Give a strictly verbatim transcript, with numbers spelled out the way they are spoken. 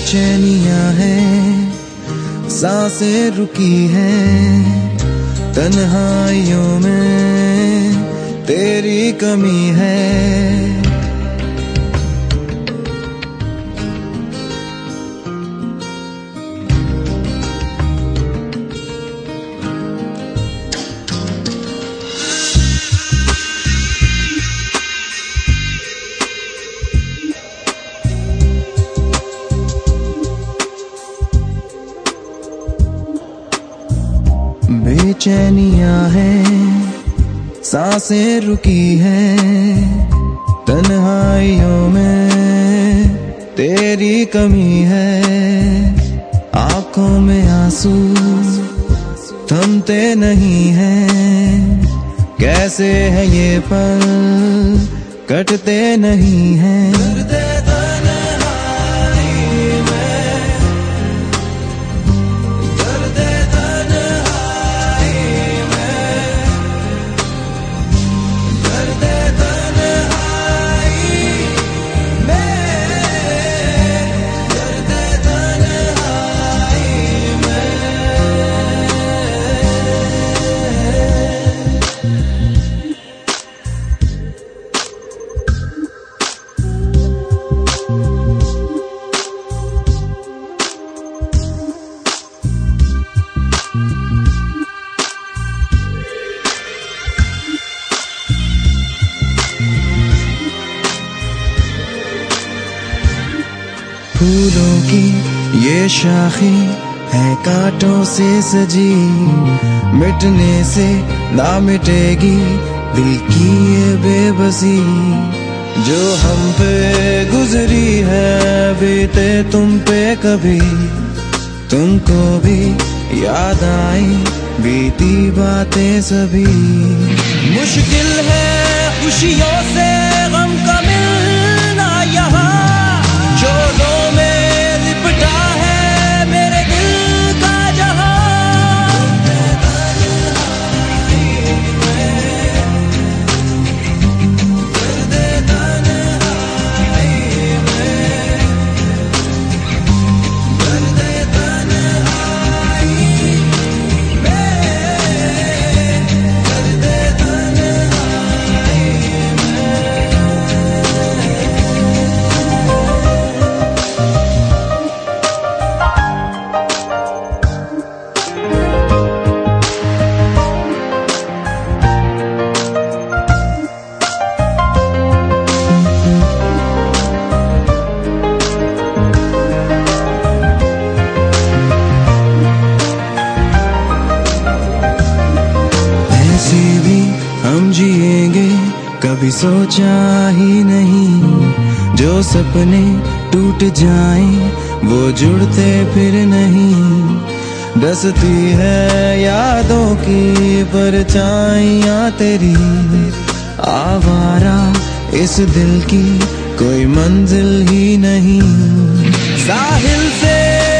बेचैनियां हैं, सांसें रुकी हैं, तन्हाइयों में तेरी कमी है। बेचैनियां हैं, सांसें रुकी हैं, तन्हाइयों में तेरी कमी है। आंखों में आंसू थमते नहीं हैं, कैसे है ये पल कटते नहीं हैं। फूलों की ये शाखें है कांटों से सजी, मिटने से ना मिटेगी दिल की ये बेबसी। जो हम पे गुजरी है बीते तुम पे कभी, तुमको भी याद आई बीती बातें सभी। मुश्किल है खुशियों से गम का मिलना यहाँ, जोड़ों में लिपटा है मेरे दिल का जहां। हम जिएंगे कभी सोचा ही नहीं, जो सपने टूट जाएं वो जुड़ते फिर नहीं। डसती है यादों की परछाइयां तेरी, आवारा इस दिल की कोई मंजिल ही नहीं। साहिल से